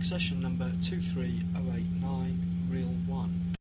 accession number 23089, reel 1.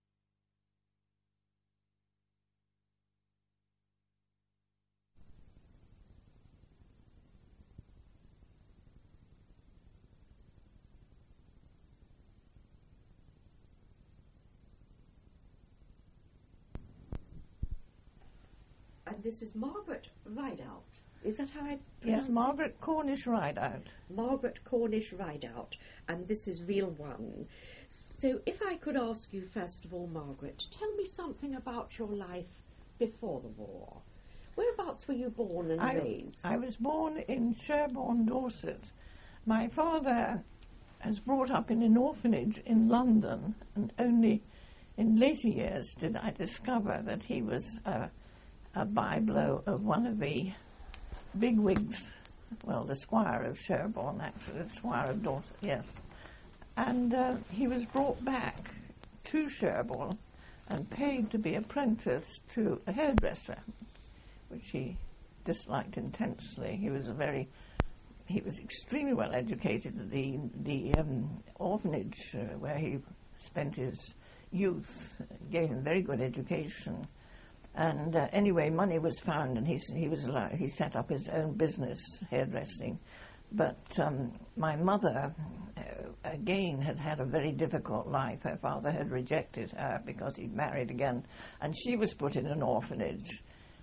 And this is Margaret Rideout. Is that how I pronounce Yes, Margaret Cornish Rideout. Margaret Cornish Rideout. And this is reel 1. So if I could ask you, first of all, Margaret, tell me something about your life before the war. Whereabouts were you born and raised? I was born in Sherborne, Dorset. My father was brought up in an orphanage in London, and only in later years did I discover that he was a byblow of one of the bigwigs, well, the Squire of Sherborne, actually, the Squire of Dorset, yes. And he was brought back to Sherborne and paid to be apprenticed to a hairdresser, which he disliked intensely. He was extremely well educated at the orphanage where he spent his youth, gave him very good education. And anyway, money was found, and he set up his own business, hairdressing. But my mother, again, had a very difficult life. Her father had rejected her because he'd married again, and she was put in an orphanage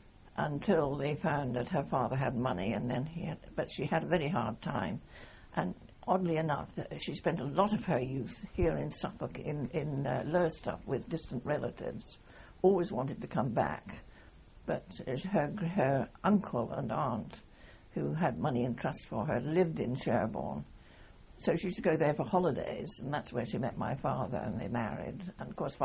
until they found that her father had money, and then but she had a very hard time. And oddly enough, she spent a lot of her youth here in Suffolk, in Lowestoft, with distant relatives. Always wanted to come back, but her uncle and aunt, who had money in trust for her, lived in Sherborne. So she used to go there for holidays, and that's where she met my father, and they married. And of course,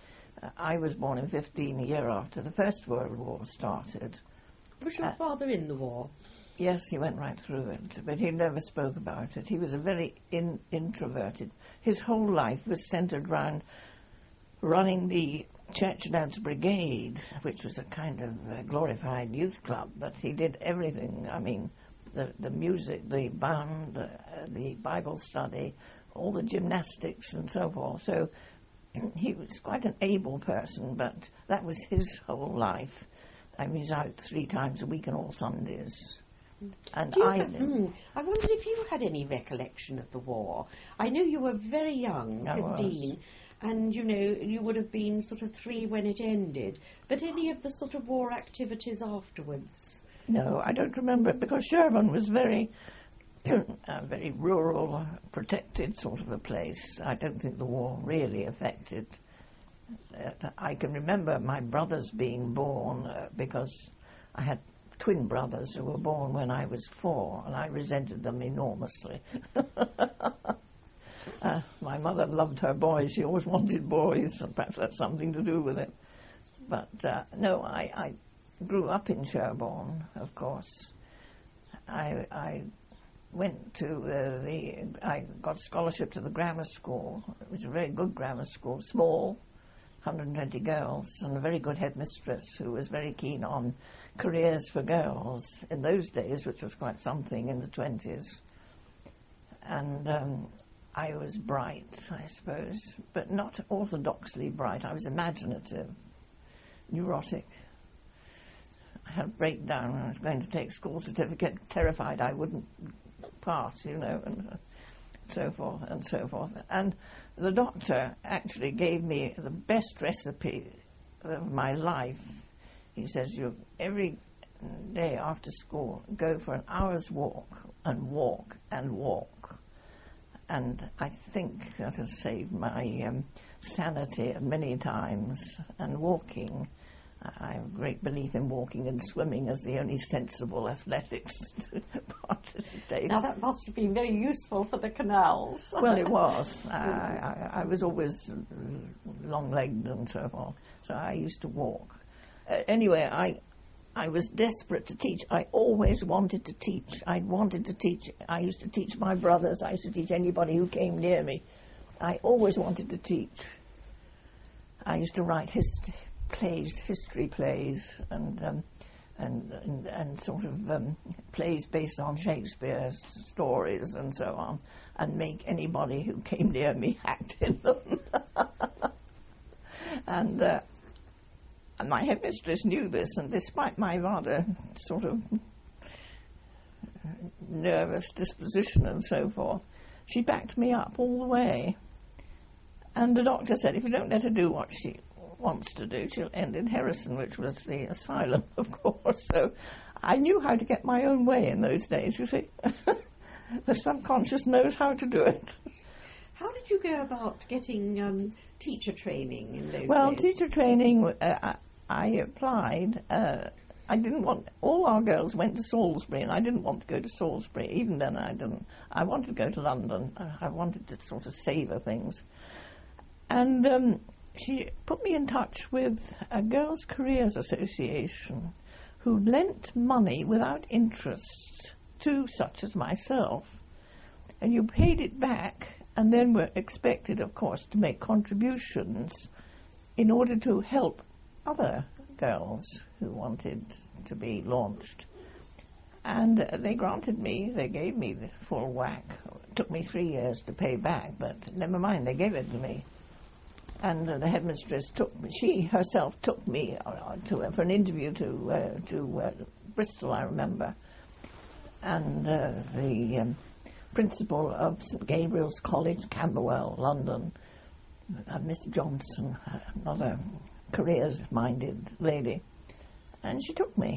I was born in 15, a year after the First World War started. Was your father in the war? Yes, he went right through it, but he never spoke about it. He was a very introverted. His whole life was centred around running the Church Lads Brigade, which was a kind of glorified youth club, but he did everything. I mean, the music, the band, the Bible study, all the gymnastics and so forth. So he was quite an able person, but that was his whole life. I mean, he was out 3 times a week on all Sundays. And I wondered if you had any recollection of the war. I know you were very young, 15. And, you know, you would have been sort of 3 when it ended. But any of the sort of war activities afterwards? No, I don't remember it, because Sherborne was very rural, protected sort of a place. I don't think the war really affected. I can remember my brothers being born, because I had twin brothers who were born when I was 4, and I resented them enormously. My mother loved her boys. She always wanted boys, and perhaps that's something to do with it. But no, I grew up in Sherborne, of course. I went to I got a scholarship to the grammar school. It was a very good grammar school, small, 120 girls, and a very good headmistress who was very keen on careers for girls in those days, which was quite something in the 20s. And I was bright, I suppose, but not orthodoxly bright. I was imaginative, neurotic. I had a breakdown when I was going to take school certificate, terrified I wouldn't pass, you know, and so forth and so forth. And the doctor actually gave me the best recipe of my life. He says, you every day after school, go for an hour's walk and walk and walk. And I think that has saved my sanity many times. And walking, I have a great belief in walking and swimming as the only sensible athletics to participate. Now that must have been very useful for the canals. Well, it was. I was always long-legged and so forth, so I used to walk. Anyway, I was desperate to teach. I always wanted to teach. I wanted to teach. I used to teach my brothers. I used to teach anybody who came near me. I always wanted to teach. I used to write history plays, and and sort of plays based on Shakespeare's stories and so on, and make anybody who came near me act in them. And my headmistress knew this, and despite my rather sort of nervous disposition and so forth, she backed me up all the way. And the doctor said, if you don't let her do what she wants to do, she'll end in Harrison, which was the asylum, of course. So I knew how to get my own way in those days, you see. The subconscious knows how to do it. How did you go about getting teacher training in those days? Well, teacher training, I applied. I didn't want... All our girls went to Salisbury, and I didn't want to go to Salisbury. Even then, I didn't. I wanted to go to London. I wanted to sort of savour things. And she put me in touch with a Girls' Careers Association who lent money without interest to such as myself. And you paid it back and then were expected, of course, to make contributions in order to help other girls who wanted to be launched. And they granted me, they gave me the full whack. It took me 3 years to pay back, but never mind, they gave it to me. And the headmistress she herself took me for an interview to Bristol, I remember. And the principal of St Gabriel's College, Camberwell, London, Miss Johnson, another careers-minded lady, and she took me.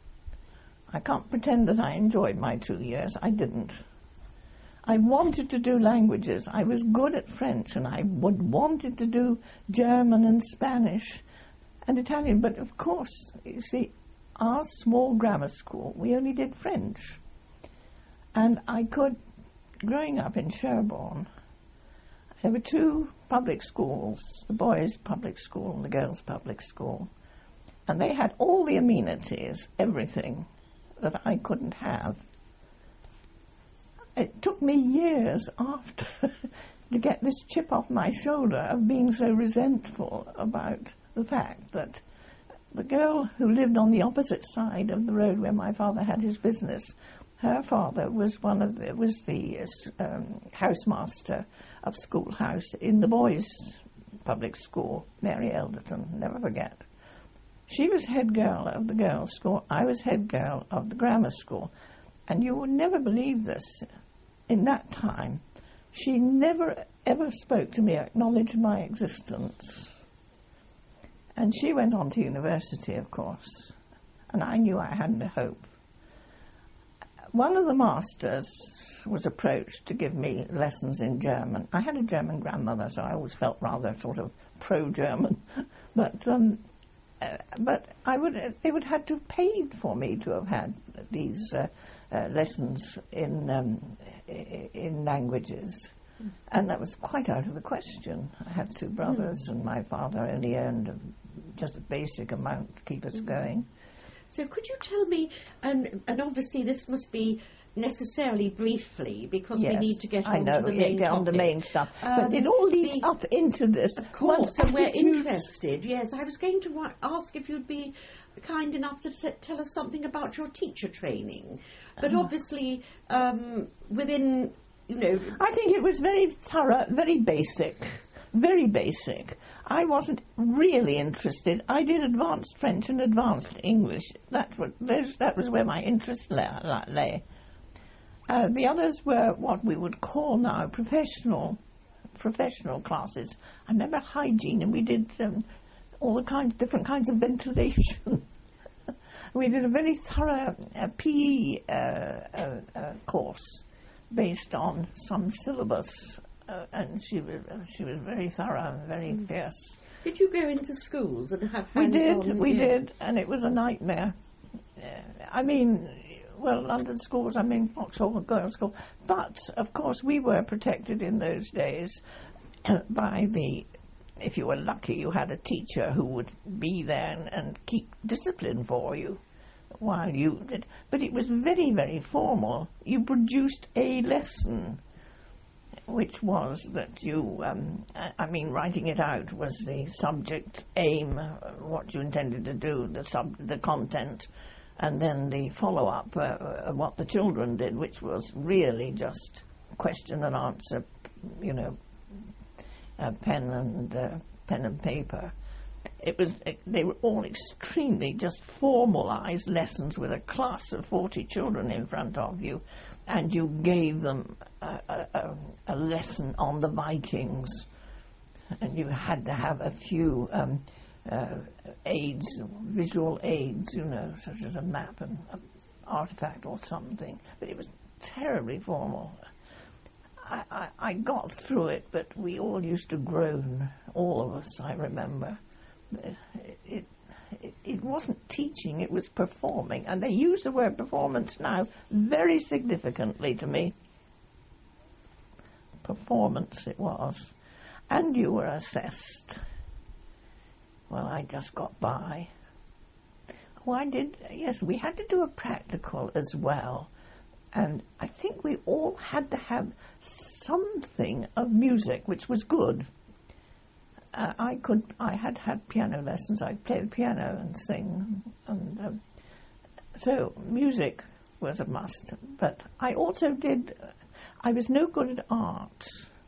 I can't pretend that I enjoyed my 2 years. I didn't. I wanted to do languages. I was good at French, and I wanted to do German and Spanish and Italian. But of course, you see, our small grammar school, we only did French. And I could, growing up in Sherborne, there were 2 public schools, the boys' public school and the girls' public school. And they had all the amenities, everything that I couldn't have. It took me years after to get this chip off my shoulder of being so resentful about the fact that the girl who lived on the opposite side of the road where my father had his business, her father was the housemaster of Schoolhouse in the boys' public school, Mary Elderton, never forget. She was head girl of the girls' school, I was head girl of the grammar school, and you would never believe this. In that time, she never ever spoke to me, acknowledged my existence. And she went on to university, of course, and I knew I hadn't a hope. One of the masters was approached to give me lessons in German. I had a German grandmother, so I always felt rather sort of pro-German. But they would have to have paid for me to have had these lessons in languages, and that was quite out of the question. I had 2 brothers, and my father only earned just a basic amount to keep us going. So could you tell me, and obviously this must be necessarily briefly, because we need to get on to the main topic. On the main stuff. But it all leads up into this. Of course, and we're interested. Yes, I was going to ask if you'd be kind enough to tell us something about your teacher training. But obviously, within, I think it was very thorough, very basic. Very basic. I wasn't really interested. I did advanced French and advanced English. That was where my interest lay. The others were what we would call now professional classes. I remember hygiene, and we did all the different kinds of ventilation. We did a very thorough PE course based on some syllabus, and she was very thorough and very fierce. Did you go into schools and have hands-on? We did, and it was a nightmare. London schools, Vauxhall Girls' School. But, of course, we were protected in those days by if you were lucky, you had a teacher who would be there and keep discipline for you while you did. But it was very, very formal. You produced a lesson, which was that you, writing it out was the subject, aim, what you intended to do, the content, And then the follow-up, what the children did, which was really just question and answer, you know, pen and paper. They were all extremely just formalised lessons with a class of 40 children in front of you, and you gave them a lesson on the Vikings, and you had to have a few aids, visual aids, you know, such as a map and an artifact or something. But it was terribly formal. I got through it, but we all used to groan, all of us, I remember. It wasn't teaching, it was performing. And they use the word performance now very significantly to me. Performance it was. And you were assessed. Well, I just got by. Oh, I did, yes, we had to do a practical as well. And I think we all had to have something of music, which was good. I had piano lessons. I'd play the piano and sing. And so music was a must. But I also I was no good at art.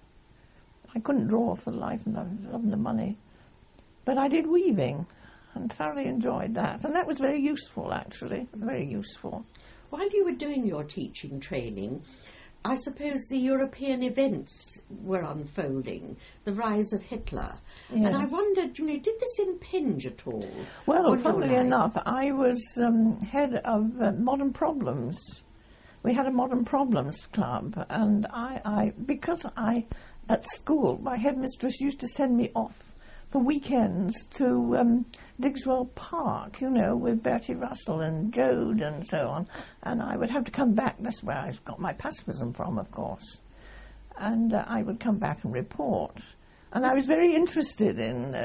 I couldn't draw for the life of the money. But I did weaving and thoroughly enjoyed that. And that was very useful, actually, very useful. While you were doing your teaching training, I suppose the European events were unfolding, the rise of Hitler. Yes. And I wondered, you know, did this impinge at all? Well, funnily enough, I was head of Modern Problems. We had a Modern Problems club, and because at school, my headmistress used to send me off for weekends to Digswell Park, you know, with Bertie Russell and Jode and so on. And I would have to come back. That's where I got my pacifism from, of course. And I would come back and report. And I was very interested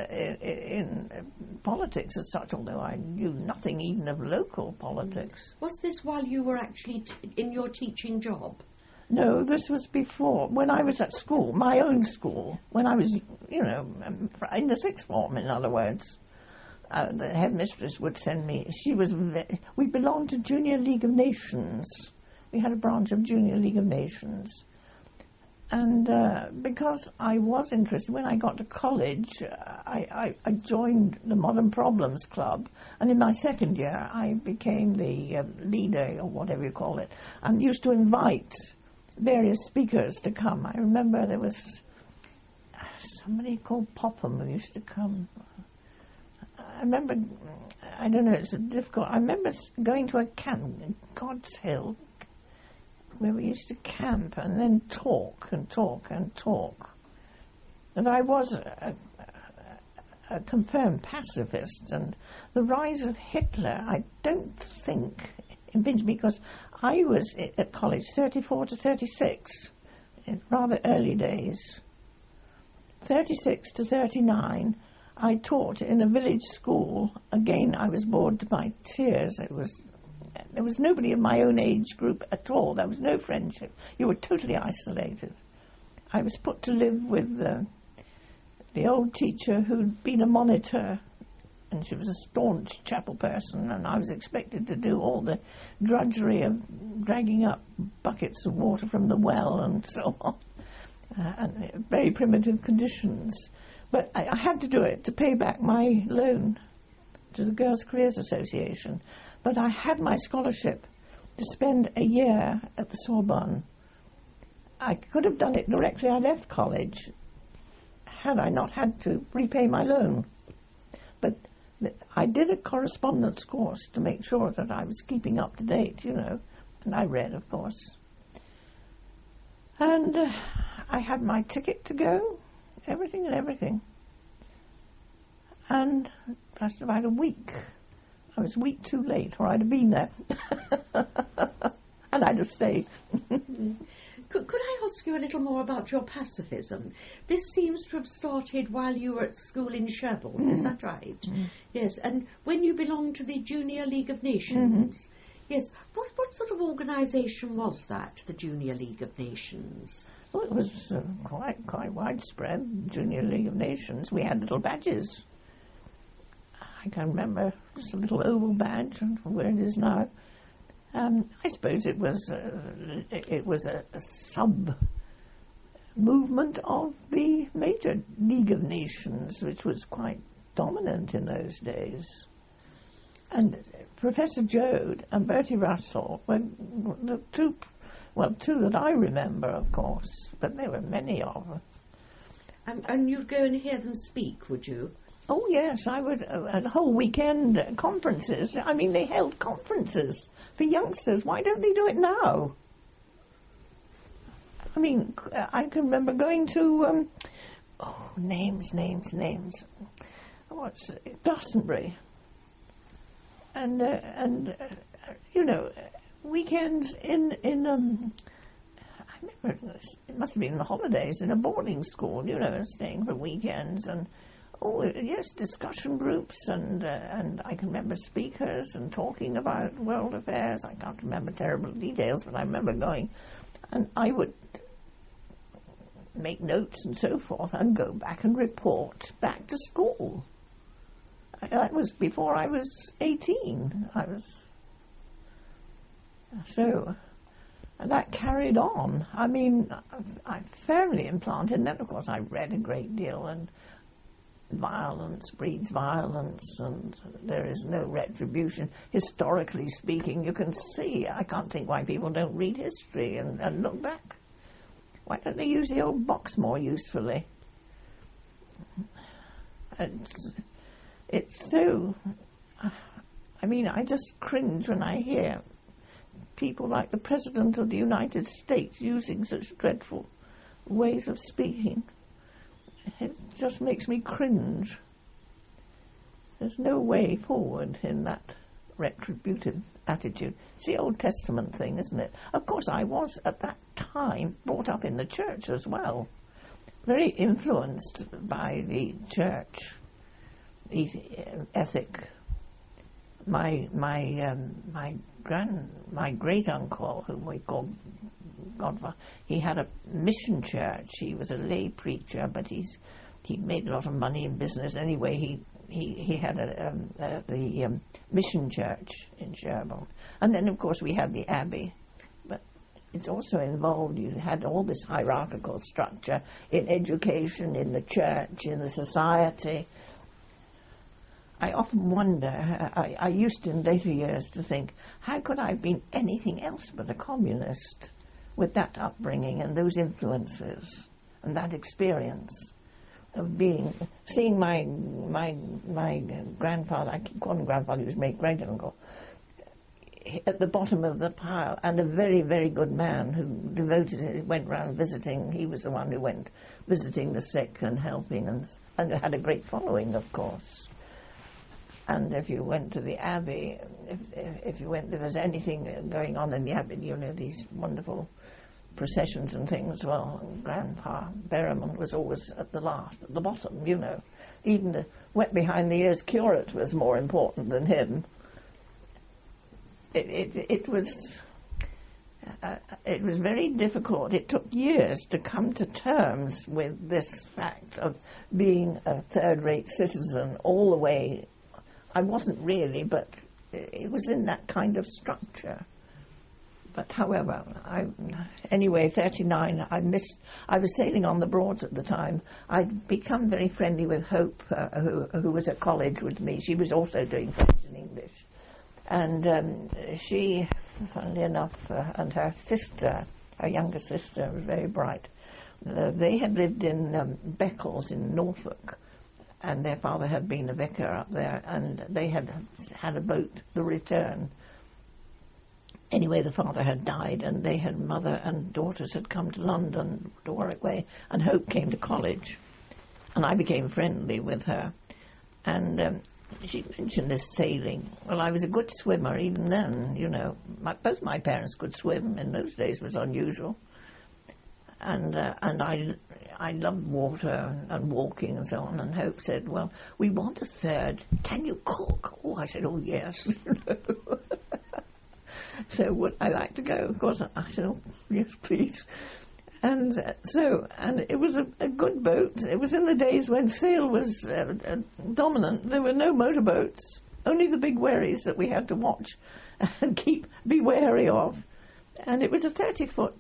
in politics as such, although I knew nothing even of local politics. Was this while you were actually in your teaching job? No, this was before, when I was at school, my own school, when I was, you know, in the sixth form, in other words. The headmistress would send me, we belonged to Junior League of Nations. We had a branch of Junior League of Nations. And because I was interested, when I got to college, I joined the Modern Problems Club, and in my second year I became the leader, or whatever you call it, and used to invite various speakers to come. I remember there was somebody called Popham who used to come. I remember, I don't know, it's difficult. I remember going to a camp in God's Hill where we used to camp and then talk and talk and talk. And I was a confirmed pacifist, and the rise of Hitler, I don't think impinged me, because I was at college 34 to 36, in rather early days. 36 to 39, I taught in a village school. Again, I was bored to my tears. There was nobody of my own age group at all. There was no friendship. You were totally isolated. I was put to live with the old teacher who'd been a monitor, and she was a staunch chapel person, and I was expected to do all the drudgery of dragging up buckets of water from the well and so on, and very primitive conditions. But I had to do it to pay back my loan to the Girls' Careers Association. But I had my scholarship to spend a year at the Sorbonne. I could have done it directly I left college, had I not had to repay my loan. But I did a correspondence course to make sure that I was keeping up to date, you know, and I read, of course. And I had my ticket to go, everything. And just about a week. I was a week too late, or I'd have been there. And I'd have stayed. Could I ask you a little more about your pacifism? This seems to have started while you were at school in Sherborne, is that right? Yes, and when you belonged to the Junior League of Nations. Yes, what sort of organisation was that, the Junior League of Nations? Well, it was quite widespread, Junior League of Nations. We had little badges. I I can remember just a little oval badge, where it is now. I suppose it was a sub-movement of the major League of Nations, which was quite dominant in those days. And Professor Joad and Bertie Russell were the two that I remember, of course, but there were many of them. And you'd go and hear them speak, would you? Oh, yes, I would. A whole weekend conferences. I mean, they held conferences for youngsters. Why don't they do it now? I mean, I can remember going to, names. What's it? Glastonbury. And weekends in I remember it must have been in the holidays in a boarding school, staying for weekends and discussion groups and I can remember speakers and talking about world affairs. I can't remember terrible details, but I remember going, and I would make notes and so forth and go back and report back to school. That was before I was 18. And that carried on. I mean, I firmly implanted, and then of course I read a great deal, and violence breeds violence, and there is no retribution. Historically speaking, you can see, I can't think why people don't read history and look back. Why don't they use the old box more usefully? It's so... I mean, I just cringe when I hear people like the President of the United States using such dreadful ways of speaking. It just makes me cringe. There's no way forward in that retributive attitude. It's the Old Testament thing, isn't it? Of course, I was, at that time, brought up in the church as well. Very influenced by the church ethic. My great uncle, whom we called Godfather, he had a mission church. He was a lay preacher, but he made a lot of money in business. Anyway, he had the mission church in Sherborne, and then of course we had the abbey. But it's also involved. You had all this hierarchical structure in education, in the church, in the society. I often wonder, I used to in later years to think, how could I have been anything else but a communist with that upbringing and those influences and that experience of seeing my grandfather, I keep calling him grandfather, he was my great uncle, at the bottom of the pile, and a very, very good man who went round visiting. He was the one who went visiting the sick and helping, and had a great following, of course. And if you went to the abbey, if you went, there was anything going on in the abbey, these wonderful processions and things. Well, Grandpa Berriman was always at the bottom. Even the wet behind the ears curate was more important than him. It was very difficult. It took years to come to terms with this fact of being a third-rate citizen all the way. I wasn't really, but it was in that kind of structure. But however, anyway, 39, I was sailing on the Broads at the time. I'd become very friendly with Hope, who was at college with me. She was also doing French and English. And she, funnily enough, and her sister, her younger sister, was very bright. They had lived in Beccles in Norfolk. And their father had been a vicar up there, and they had a boat, the Return. Anyway, the father had died, and they had mother and daughters had come to London, to Warwick Way, and Hope came to college. And I became friendly with her. And she mentioned this sailing. Well, I was a good swimmer even then, both my parents could swim. In those days it was unusual. And I loved water and walking and so on. And Hope said, well, we want a third. Can you cook? Oh, I said, oh, yes. So would I like to go? Of course, I said, oh, yes, please. And it was a good boat. It was in the days when sail was dominant. There were no motorboats, only the big wherries that we had to watch and be wary of. And it was a 30-foot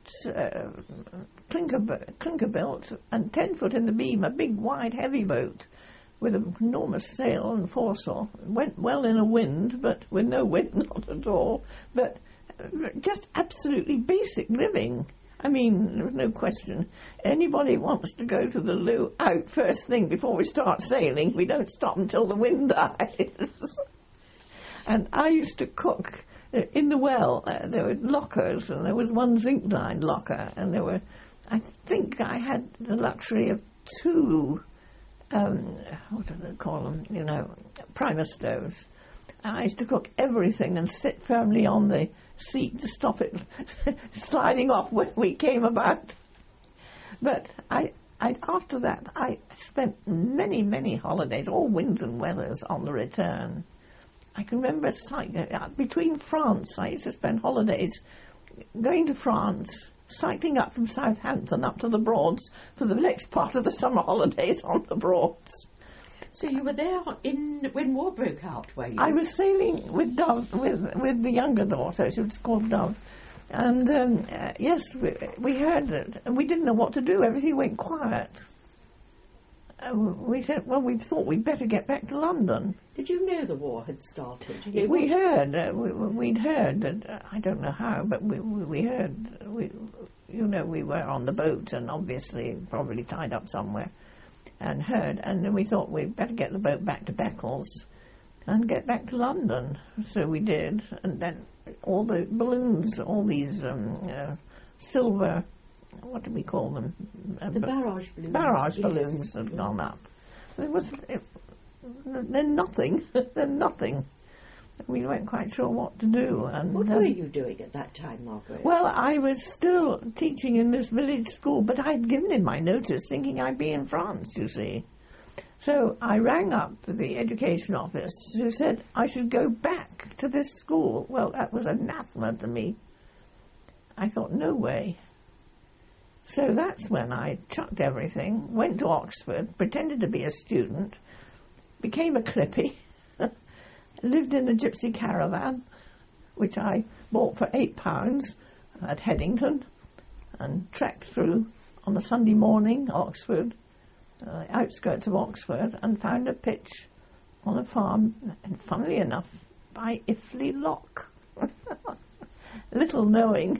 clinker built and 10-foot in the beam, a big, wide, heavy boat with an enormous sail and foresail. It went well in a wind, but with no wind, not at all. But just absolutely basic living. I mean, there was no question. Anybody wants to go to the loo out first thing before we start sailing. We don't stop until the wind dies. And I used to cook in the well. There were lockers, and there was one zinc-lined locker, and I think I had the luxury of 2, what do they call them, primer stoves. And I used to cook everything and sit firmly on the seat to stop it sliding off when we came about. But after that, I spent many, many holidays, all winds and weathers, on the return. I can remember between France, I used to spend holidays going to France, cycling up from Southampton up to the Broads for the next part of the summer holidays on the Broads. So you were there when war broke out, were you? I was sailing with Dove, with the younger daughter. She was called Dove. And yes, we heard it, and we didn't know what to do. Everything went quiet. We said, well, we thought we'd better get back to London. Did you know the war had started? We'd heard. We'd heard. I don't know how, but we heard. We were on the boat, and obviously probably tied up somewhere, and heard. And then we thought we'd better get the boat back to Beccles and get back to London. So we did, and then all the balloons, all these silver, what do we call them? The barrage balloons. Barrage balloons had gone up. Then nothing. Then nothing. We weren't quite sure what to do. And what were you doing at that time, Margaret? Well, I was still teaching in this village school, but I'd given in my notice thinking I'd be in France, you see. So I rang up the education office, who said I should go back to this school. Well, that was anathema to me. I thought, no way. So that's when I chucked everything, went to Oxford, pretended to be a student, became a clippy, lived in a gypsy caravan, which I bought for £8 at Headington, and trekked through on a Sunday morning, Oxford, outskirts of Oxford, and found a pitch on a farm, and funnily enough, by Iffley Lock. Little knowing.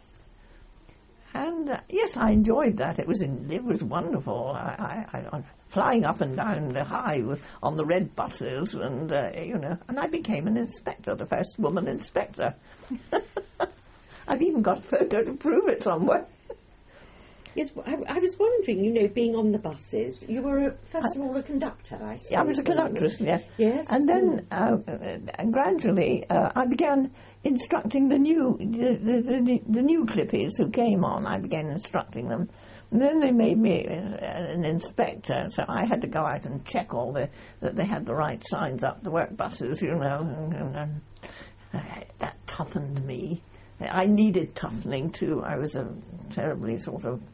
And yes, I enjoyed that. It was wonderful. I flying up and down the high on the red buses, and and I became an inspector, the first woman inspector. I've even got a photo to prove it somewhere. Yes, I was wondering, being on the buses, you were first of all a conductor, I suppose. I was a conductress, yes. Yes. And then and gradually I began instructing the new clippies who came on. I began instructing them. And then they made me an inspector, so I had to go out and check that they had the right signs up, the work buses, and that toughened me. I needed toughening too. I was a terribly sort of,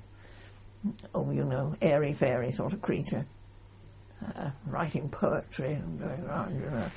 airy-fairy sort of creature, writing poetry and going around,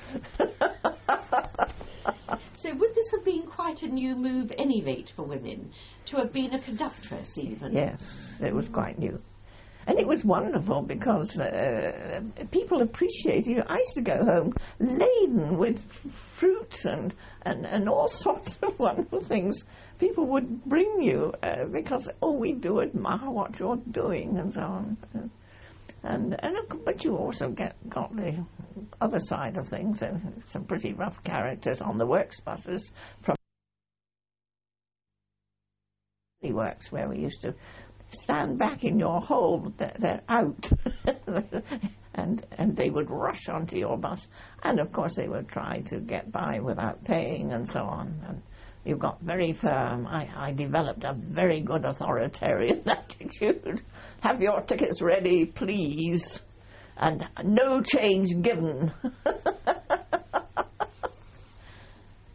So would this have been quite a new move, any rate, for women, to have been a conductress even? Yes, it was quite new. And it was wonderful because people appreciated you. I used to go home laden with fruit and all sorts of wonderful things. People would bring you because, we do admire what you're doing and so on. But you also got the other side of things. Some pretty rough characters on the works buses from the works where we used to stand back in your hole, they're out. and they would rush onto your bus. And of course they would try to get by without paying and so on. And you got very firm. I developed a very good authoritarian attitude. Have your tickets ready, please. And no change given.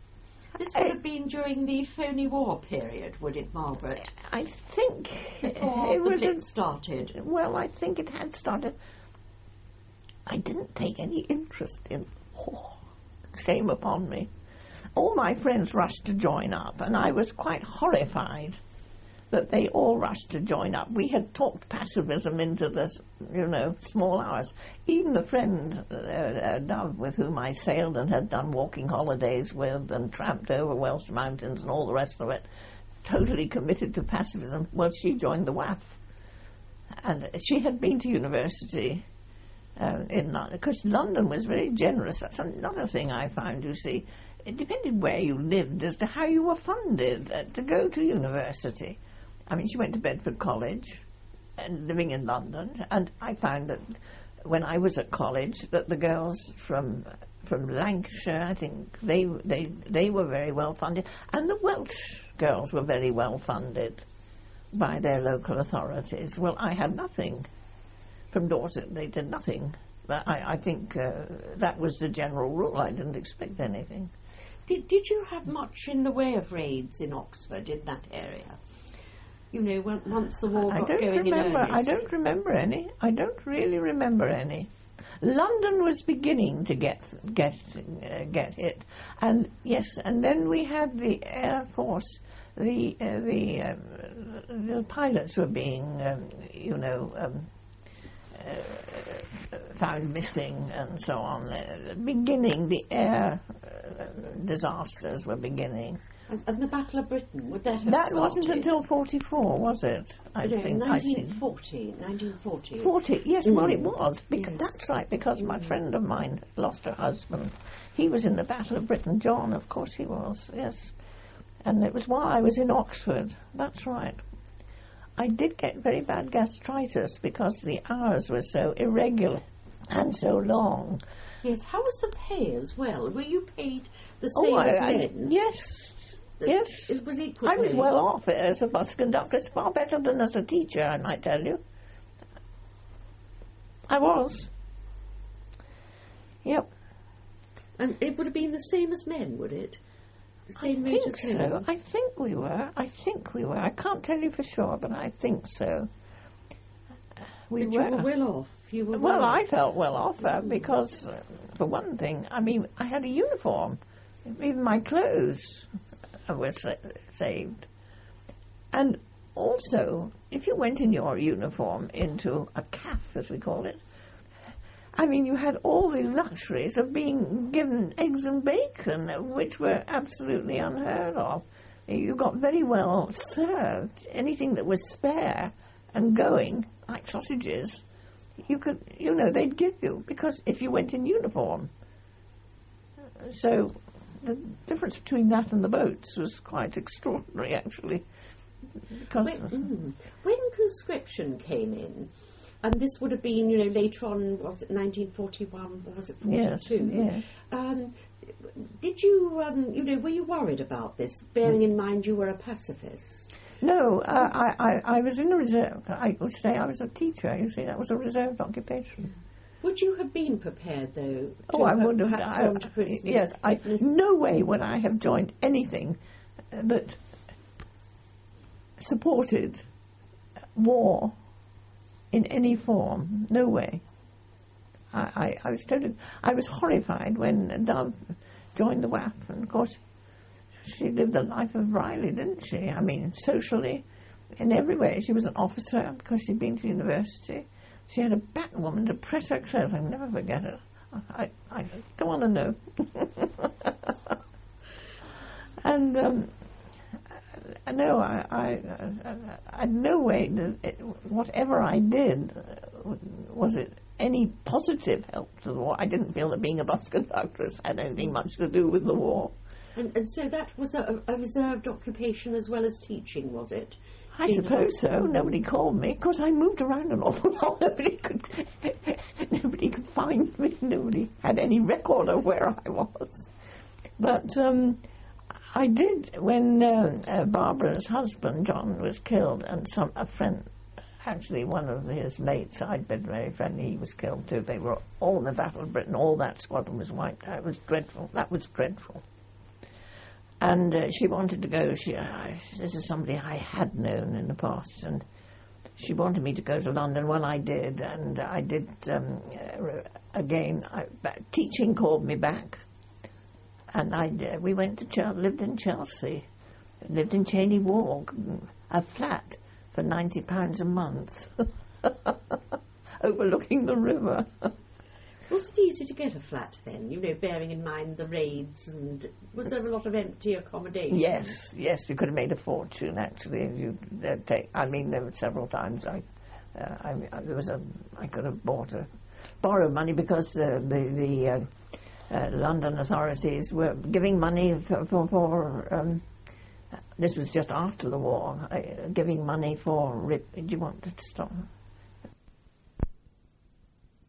This would have been during the phony war period, would it, Margaret? I think... Before the Blitz started. Well, I think it had started. I didn't take any interest in. Oh, shame upon me. All my friends rushed to join up, and I was quite horrified that they all rushed to join up. We had talked pacifism into this, small hours. Even the friend, Dove, with whom I sailed and had done walking holidays with and tramped over Welsh mountains and all the rest of it, totally committed to pacifism. Well, she joined the WAF. And she had been to university in London, because London was very generous. That's another thing I found, you see. It depended where you lived as to how you were funded to go to university. I mean, she went to Bedford College, and living in London, and I found that when I was at college, that the girls from Lancashire, I think they were very well funded, and the Welsh girls were very well funded by their local authorities. Well, I had nothing. From Dorset, they did nothing. But I think that was the general rule. I didn't expect anything. Did you have much in the way of raids in Oxford, in that area? Once the war got going in earnest. I don't remember any. I don't really remember any. London was beginning to get hit, and yes, and then we had the Air Force. The pilots were being, found missing and so on. The air disasters were beginning. And the Battle of Britain, would that have That started? wasn't until 1944, was it? I think 1940. 40, yes, well it was. Yes. That's right, because my friend of mine lost her husband. He was in the Battle of Britain. John, of course he was, yes. And it was while I was in Oxford. That's right. I did get very bad gastritis because the hours were so irregular and so long. Yes, how was the pay as well? Were you paid the same as men? Yes. Yes. It was equal. I was well off as a bus conductor. It's far better than as a teacher, I might tell you. I was. Yep. And it would have been the same as men, would it? The same rate as men? So. I think we were. I can't tell you for sure, but I think so. You were well off. Well, I felt well off because, for one thing, I mean, I had a uniform. Even my clothes were saved. And also, if you went in your uniform into a caff, as we call it, I mean, you had all the luxuries of being given eggs and bacon, which were absolutely unheard of. You got very well served. Anything that was spare and going, like sausages, you could, they'd give you, because if you went in uniform. So the difference between that and the boats was quite extraordinary, actually. Because when conscription came in, and this would have been, later on, was it 1941, or was it 42? Yes. Did you, were you worried about this, bearing in mind you were a pacifist? No, I was in the reserve. I would say I was a teacher, you see, that was a reserved occupation. Would you have been prepared, though, to I would have gone to prison? Yes, no way would I have joined anything that supported war in any form. No way. I was horrified when Dove joined the WAF, and of course she lived the life of Riley, didn't she? I mean, socially, in every way. She was an officer because she'd been to university. She had a Batwoman to press her clothes. I'll never forget it. I don't want to know. And no, I no way, whatever I did, was it any positive help to the war. I didn't feel that being a bus conductress had anything much to do with the war. And so that was a reserved occupation as well as teaching, was it? I suppose so. Nobody called me. Of course, I moved around an awful lot. Nobody could find me. Nobody had any record of where I was. But I did, when Barbara's husband, John, was killed, and a friend, actually one of his mates, I'd been very friendly, he was killed too. They were all in the Battle of Britain. All that squadron was wiped out. It was dreadful. That was dreadful. And she wanted to go. This is somebody I had known in the past, and she wanted me to go to London. Well, I did, and I did again. Teaching called me back, and we went to lived in Chelsea, lived in Cheyne Walk, a flat for £90 a month, overlooking the river. Was it easy to get a flat then? You know, bearing in mind the raids, and was there a lot of empty accommodation? Yes, you could have made a fortune actually. There were several times I could have borrowed money because the London authorities were giving money for this was just after the war, giving money for. Do you want to stop?